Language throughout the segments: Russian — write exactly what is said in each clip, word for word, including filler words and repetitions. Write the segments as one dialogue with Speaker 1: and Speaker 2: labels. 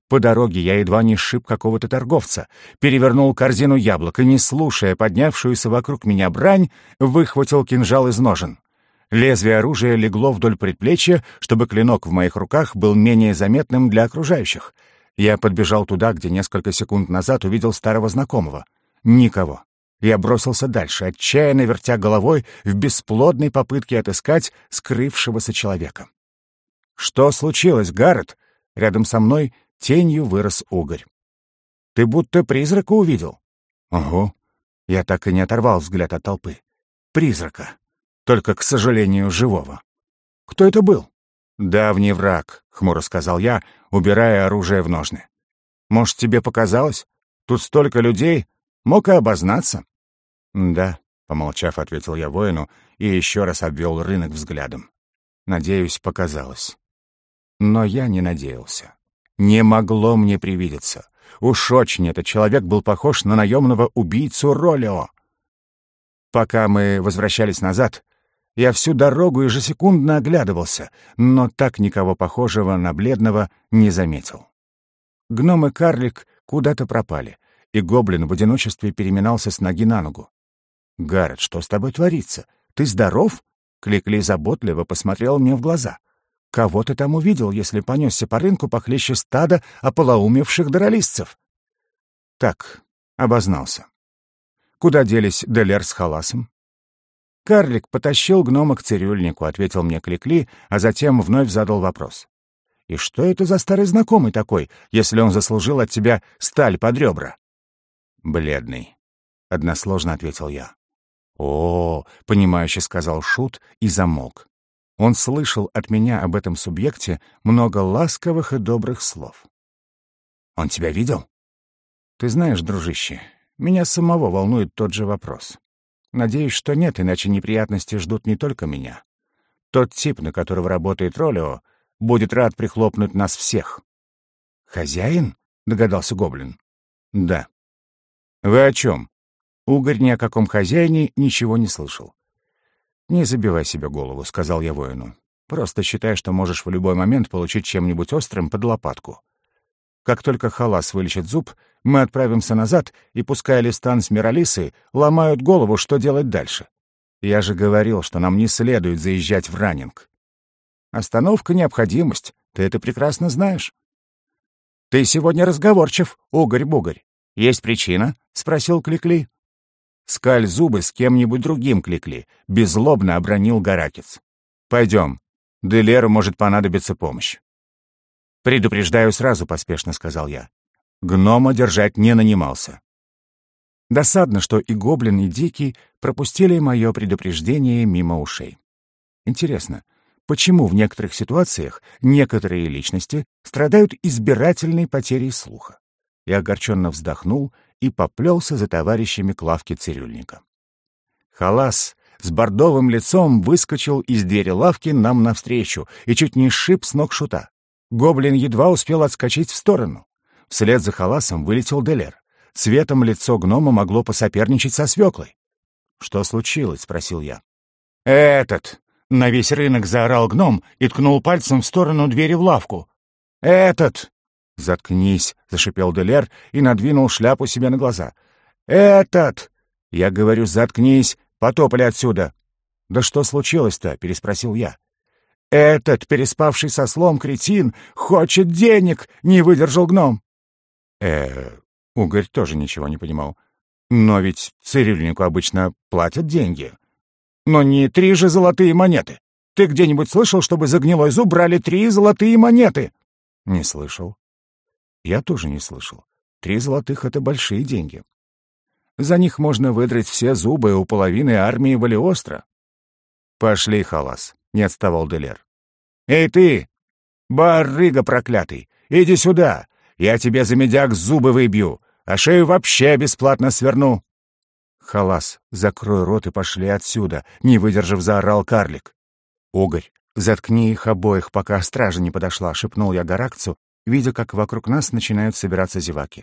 Speaker 1: По дороге я едва не сшиб какого-то торговца, перевернул корзину яблок и, не слушая поднявшуюся вокруг меня брань, выхватил кинжал из ножен. Лезвие оружия легло вдоль предплечья, чтобы клинок в моих руках был менее заметным для окружающих. Я подбежал туда, где несколько секунд назад увидел старого знакомого. Никого. Я бросился дальше, отчаянно вертя головой в бесплодной попытке отыскать скрывшегося человека. «Что случилось, Гаррет?» Рядом со мной тенью вырос угорь. «Ты будто призрака увидел». «Ого». Я так и не оторвал взгляд от толпы. «Призрака. Только, к сожалению, живого». «Кто это был?» «Давний враг», — хмуро сказал я, убирая оружие в ножны. «Может, тебе показалось? Тут столько людей. Мог и обознаться». «Да», — помолчав, ответил я воину и еще раз обвел рынок взглядом. «Надеюсь, показалось». Но я не надеялся. Не могло мне привидеться. Уж очень этот человек был похож на наемного убийцу Ролео. Пока мы возвращались назад, я всю дорогу ежесекундно оглядывался, но так никого похожего на бледного не заметил. Гном и карлик куда-то пропали, и гоблин в одиночестве переминался с ноги на ногу. «Гаррет, что с тобой творится? Ты здоров?» Кликли заботливо посмотрел мне в глаза. «Кого ты там увидел, если понесся по рынку похлеще стада ополоумевших дролистцев?» «Так, обознался. Куда делись Делер с Халасом?» «Карлик потащил гнома к цирюльнику», — ответил мне Кликли, а затем вновь задал вопрос. «И что это за старый знакомый такой, если он заслужил от тебя сталь под ребра?» «Бледный», — односложно ответил я. «О, — понимающе сказал Шут и замолк. Он слышал от меня об этом субъекте много ласковых и добрых слов. «Он тебя видел?» «Ты знаешь, дружище, меня самого волнует тот же вопрос. Надеюсь, что нет, иначе неприятности ждут не только меня. Тот тип, на которого работает Ролео, будет рад прихлопнуть нас всех». «Хозяин?» — догадался гоблин. «Да». «Вы о чем?» Угорь ни о каком хозяине ничего не слышал. «Не забивай себе голову», — сказал я воину. «Просто считай, что можешь в любой момент получить чем-нибудь острым под лопатку. Как только Халас вылечит зуб, мы отправимся назад, и пускай Листан с Миралисой ломают голову, что делать дальше. Я же говорил, что нам не следует заезжать в Раннинг. Остановка — необходимость, ты это прекрасно знаешь». «Ты сегодня разговорчив, угорь-бугорь. Есть причина?» — спросил Кликли. «Скаль зубы с кем-нибудь другим, Кликли», — беззлобно обронил Гаракец. «Пойдем. Делеру может понадобиться помощь». «Предупреждаю сразу», — поспешно сказал я. Гнома держать не нанимался. Досадно, что и гоблин, и дикий пропустили мое предупреждение мимо ушей. Интересно, почему в некоторых ситуациях некоторые личности страдают избирательной потерей слуха? Я огорченно вздохнул и поплелся за товарищами к лавке цирюльника. Халас с бордовым лицом выскочил из двери лавки нам навстречу и чуть не сшиб с ног Шута. Гоблин едва успел отскочить в сторону. Вслед за Халасом вылетел Делер. Цветом лицо гнома могло посоперничать со свеклой. «Что случилось?» — спросил я. «Этот!» — на весь рынок заорал гном и ткнул пальцем в сторону двери в лавку. «Этот!» «Заткнись!» — зашипел Делер и надвинул шляпу себе на глаза. «Этот!» «Я говорю, заткнись! Потопали отсюда!» «Да что случилось-то?» — переспросил я. «Этот, переспавший со слом кретин, хочет денег!» — не выдержал гном. э Угорь тоже ничего не понимал. «Но ведь цирюльнику обычно платят деньги. Но не три же золотые монеты. Ты где-нибудь слышал, чтобы за гнилой зуб брали три золотые монеты?» «Не слышал». «Я тоже не слышал. Три золотых — это большие деньги. За них можно выдрать все зубы у половины армии Валиостро». «Пошли, Халас», — не отставал Делер. «Эй ты, барыга проклятый, иди сюда, я тебе за медяк зубы выбью, а шею вообще бесплатно сверну». «Халас, закрой рот и пошли отсюда», — не выдержав, заорал карлик. «Угорь, заткни их обоих, пока стража не подошла», — шепнул я Гаракцу, видя, как вокруг нас начинают собираться зеваки.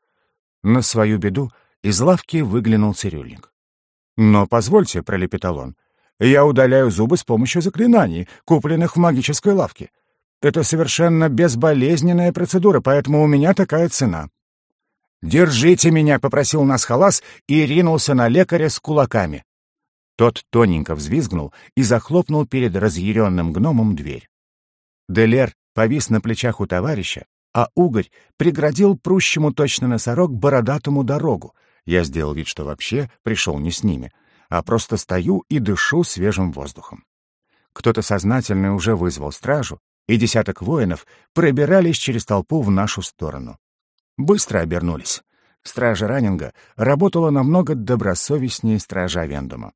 Speaker 1: На свою беду из лавки выглянул цирюльник. «Но позвольте», — пролепетал он, — «я удаляю зубы с помощью заклинаний, купленных в магической лавке. Это совершенно безболезненная процедура, поэтому у меня такая цена». «Держите меня», — попросил нас Халас и ринулся на лекаря с кулаками. Тот тоненько взвизгнул и захлопнул перед разъяренным гномом дверь. Делер повис на плечах у товарища, а угорь преградил прущему точно носорог бородатому дорогу. Я сделал вид, что вообще пришел не с ними, а просто стою и дышу свежим воздухом. Кто-то сознательно уже вызвал стражу, и десяток воинов пробирались через толпу в нашу сторону. Быстро обернулись. Стража Раннинга работала намного добросовестнее стража Вендума.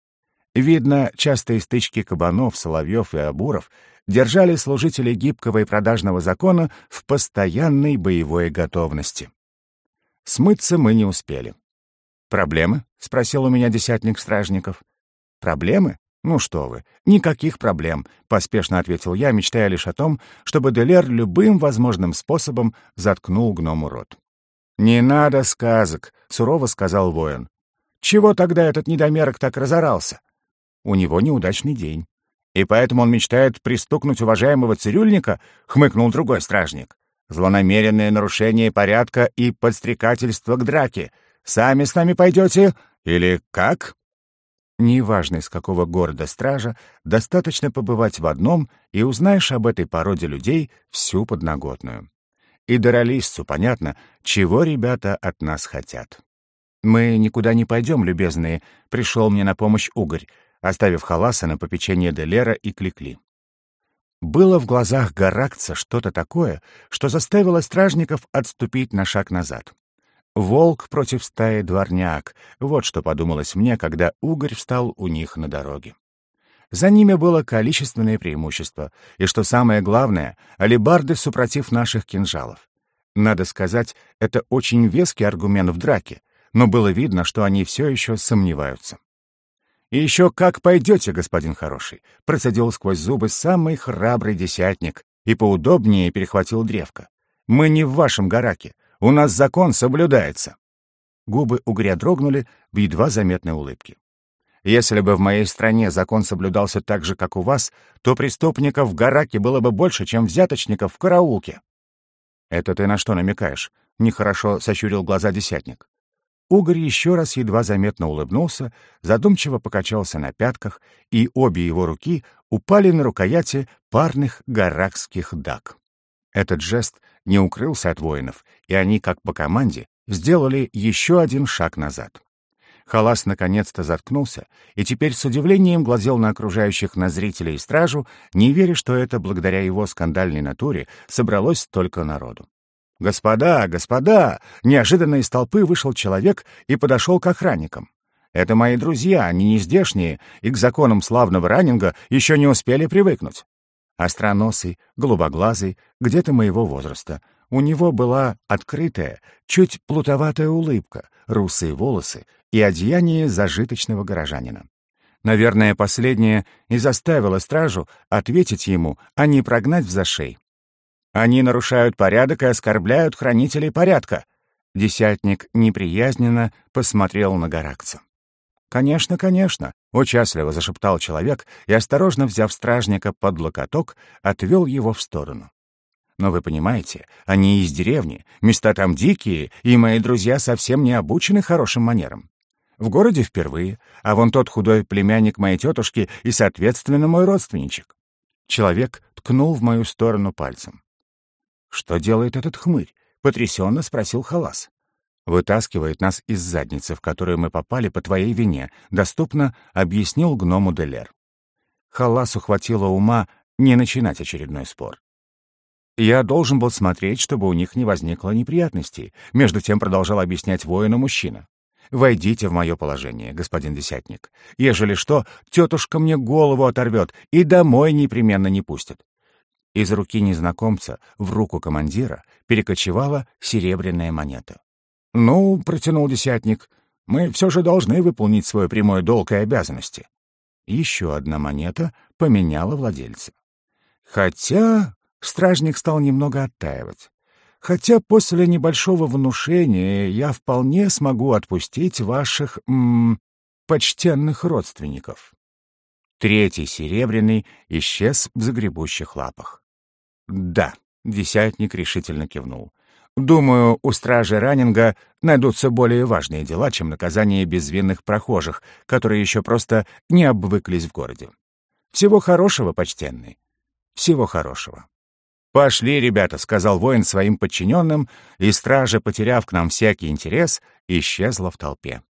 Speaker 1: Видно, частые стычки кабанов, соловьев и обуров держали служителей гибкого и продажного закона в постоянной боевой готовности. Смыться мы не успели. «Проблемы?» — спросил у меня десятник стражников. «Проблемы? Ну что вы, никаких проблем», — поспешно ответил я, мечтая лишь о том, чтобы Делер любым возможным способом заткнул гному рот. «Не надо сказок», — сурово сказал воин. «Чего тогда этот недомерок так разорался?» «У него неудачный день. И поэтому он мечтает пристукнуть уважаемого цирюльника», — хмыкнул другой стражник. «Злонамеренное нарушение порядка и подстрекательство к драке. Сами с нами пойдете? Или как?» Неважно, из какого города стража, достаточно побывать в одном, и узнаешь об этой породе людей всю подноготную. И Доролисцу понятно, чего ребята от нас хотят. «Мы никуда не пойдем, любезные», — пришел мне на помощь угорь, оставив Халаса на попечение Делера и Кликли. Было в глазах Гаракца что-то такое, что заставило стражников отступить на шаг назад. Волк против стаи дворняк — вот что подумалось мне, когда угорь встал у них на дороге. За ними было количественное преимущество, и, что самое главное, алебарды супротив наших кинжалов. Надо сказать, это очень веский аргумент в драке, но было видно, что они все еще сомневаются. «И еще как пойдете, господин хороший», — процедил сквозь зубы самый храбрый десятник и поудобнее перехватил древко. «Мы не в вашем Гараке. У нас закон соблюдается». Губы угря дрогнули в едва заметной улыбке. «Если бы в моей стране закон соблюдался так же, как у вас, то преступников в Гараке было бы больше, чем взяточников в караулке». «Это ты на что намекаешь?» — нехорошо сощурил глаза десятник. Угорь еще раз едва заметно улыбнулся, задумчиво покачался на пятках, и обе его руки упали на рукояти парных гаракских даг. Этот жест не укрылся от воинов, и они, как по команде, сделали еще один шаг назад. Халас наконец-то заткнулся, и теперь с удивлением глазел на окружающих на зрителей и стражу, не веря, что это благодаря его скандальной натуре собралось столько народу. «Господа, господа!» Неожиданно из толпы вышел человек и подошел к охранникам. «Это мои друзья, они не здешние, и к законам славного Раннинга еще не успели привыкнуть». Остроносый, голубоглазый, где-то моего возраста. У него была открытая, чуть плутоватая улыбка, русые волосы и одеяние зажиточного горожанина. Наверное, последнее и заставило стражу ответить ему, а не прогнать в зашей. «Они нарушают порядок и оскорбляют хранителей порядка». Десятник неприязненно посмотрел на Гаракца. «Конечно, конечно», — участливо зашептал человек и, осторожно взяв стражника под локоток, отвел его в сторону. «Но вы понимаете, они из деревни, места там дикие, и мои друзья совсем не обучены хорошим манерам. В городе впервые, а вон тот худой племянник моей тетушки и, соответственно, мой родственничек». Человек ткнул в мою сторону пальцем. «Что делает этот хмырь?» — потрясенно спросил Халас. «Вытаскивает нас из задницы, в которую мы попали по твоей вине», — доступно объяснил гному Делер. Халасу хватило ума не начинать очередной спор. «Я должен был смотреть, чтобы у них не возникло неприятностей», — между тем продолжал объяснять воину мужчина. «Войдите в мое положение, господин десятник. Ежели что, тетушка мне голову оторвет и домой непременно не пустит». Из руки незнакомца в руку командира перекочевала серебряная монета. «Ну, — протянул десятник, — мы все же должны выполнить свой прямой долг и обязанности». Еще одна монета поменяла владельца. Хотя стражник стал немного оттаивать. Хотя после небольшого внушения я вполне смогу отпустить ваших, м, почтенных родственников. Третий серебряный исчез в загребущих лапах. Да, десятник решительно кивнул. Думаю, у стражи Раннинга найдутся более важные дела, чем наказание безвинных прохожих, которые еще просто не обвыклись в городе. Всего хорошего, почтенный. Всего хорошего. «Пошли, ребята», — сказал воин своим подчиненным, и стража, потеряв к нам всякий интерес, исчезла в толпе.